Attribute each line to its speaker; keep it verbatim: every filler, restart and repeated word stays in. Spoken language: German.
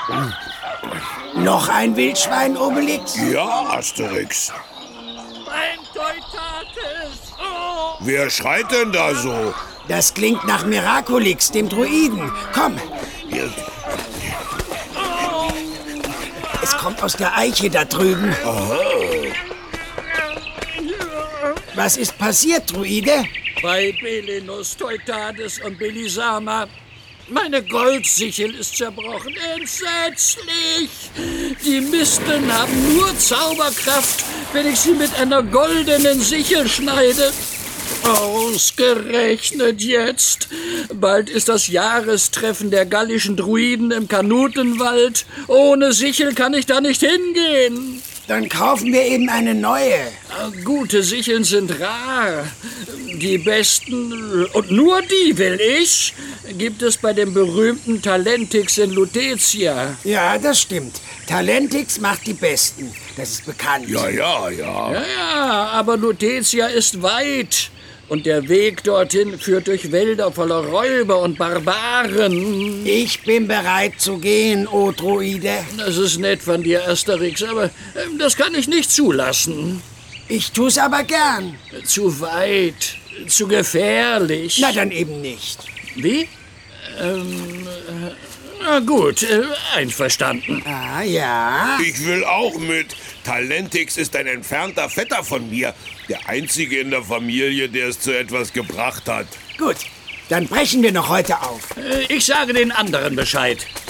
Speaker 1: Noch ein Wildschwein, Obelix?
Speaker 2: Ja, Asterix.
Speaker 3: Mein Teutates! Oh.
Speaker 2: Wer schreit denn da so?
Speaker 1: Das klingt nach Miraculix, dem Druiden. Komm,
Speaker 2: Hier.
Speaker 1: es kommt aus der Eiche da drüben. Was ist passiert, Druide?
Speaker 3: Bei Belenus, Teutates und Belisama. Meine Goldsichel ist zerbrochen. Entsetzlich! Die Misteln haben nur Zauberkraft, wenn ich sie mit einer goldenen Sichel schneide. Ausgerechnet jetzt. Bald ist das Jahrestreffen der gallischen Druiden im Kanutenwald. Ohne Sichel kann ich da nicht hingehen.
Speaker 1: Dann kaufen wir eben eine neue.
Speaker 3: Gute Sicheln sind rar. Die besten, und nur die will ich, gibt es bei dem berühmten Talentix in Lutetia.
Speaker 1: Ja, das stimmt. Talentix macht die besten. Das ist bekannt.
Speaker 2: Ja, ja, ja.
Speaker 3: Ja, ja, aber Lutetia ist weit. Und der Weg dorthin führt durch Wälder voller Räuber und Barbaren.
Speaker 1: Ich bin bereit zu gehen, o Druide.
Speaker 3: Das ist nett von dir, Asterix, aber äh, das kann ich nicht zulassen.
Speaker 1: Ich tu's aber gern.
Speaker 3: Zu weit, zu gefährlich.
Speaker 1: Na, dann eben nicht.
Speaker 3: Wie? Ähm, äh, na gut, äh, einverstanden.
Speaker 1: Ah, ja.
Speaker 2: Ich will auch mit. Talentix ist ein entfernter Vetter von mir. Der einzige in der Familie, der es zu etwas gebracht hat.
Speaker 1: Gut, dann brechen wir noch heute auf.
Speaker 3: Äh, ich sage den anderen Bescheid.